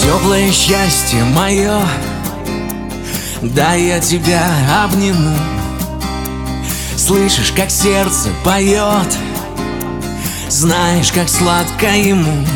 Теплое счастье мое, дай я тебя обниму. Слышишь, как сердце поет, знаешь, как сладко ему.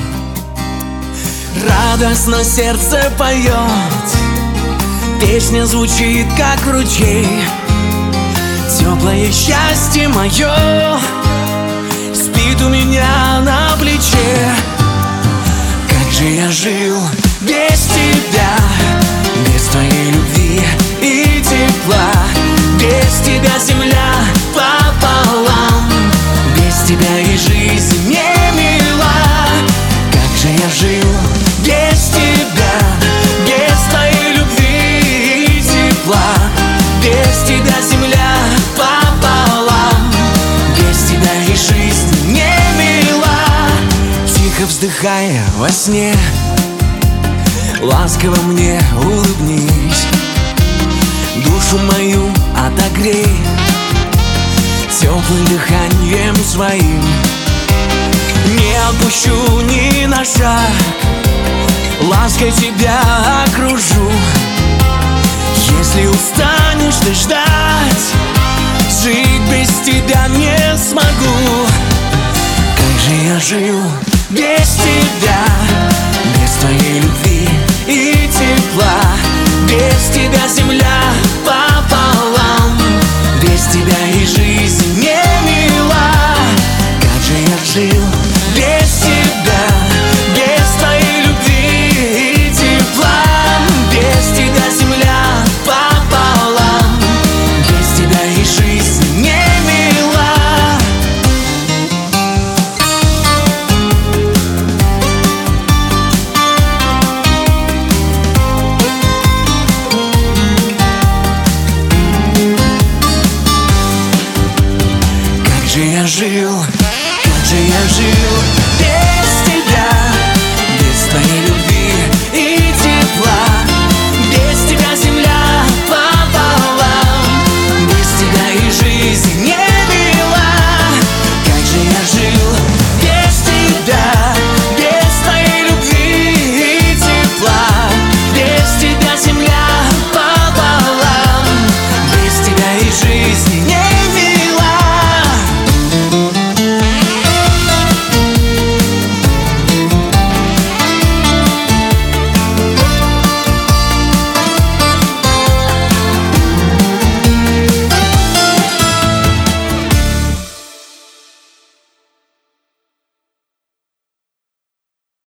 Радостно сердце поет, песня звучит, как ручей. Теплое счастье мое спит у меня на плече. Как же я жил без тебя, без твоей любви и тепла. Без тебя земля пополам, без тебя и жизнь не мила. Как же я жил без тебя, без твоей любви и тепла. Без тебя земля пополам, без тебя и жизнь не мила. Тихо вздыхая во сне, ласково мне улыбнись, душу мою отогрей теплым дыханием своим. Не отпущу ни на шаг, лаской тебя окружу. Если устанешь ты ждать, жить без тебя не смогу. Как же я жил без тебя,